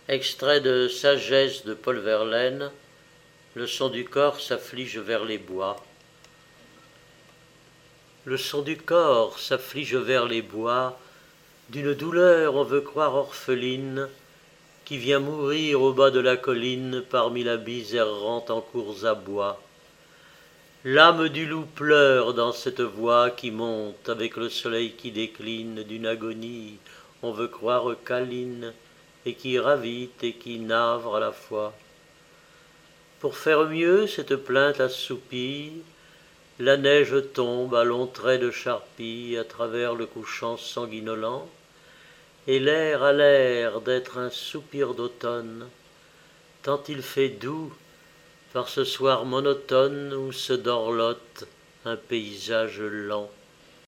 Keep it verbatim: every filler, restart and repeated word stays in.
Extrait de Sagesse de Paul Verlaine. Le son du corps s'afflige vers les bois. Le son du corps s'afflige vers les bois, d'une douleur on veut croire orpheline, qui vient mourir au bas de la colline parmi la bise errante en cours à bois. L'âme du loup pleure dans cette voix qui monte avec le soleil qui décline d'une agonie on veut croire câline, et qui ravite et qui navre à la fois. Pour faire mieux cette plainte assoupie, la neige tombe à longs traits de charpie à travers le couchant sanguinolent, et l'air a l'air d'être un soupir d'automne, tant il fait doux par ce soir monotone où se dorlote un paysage lent.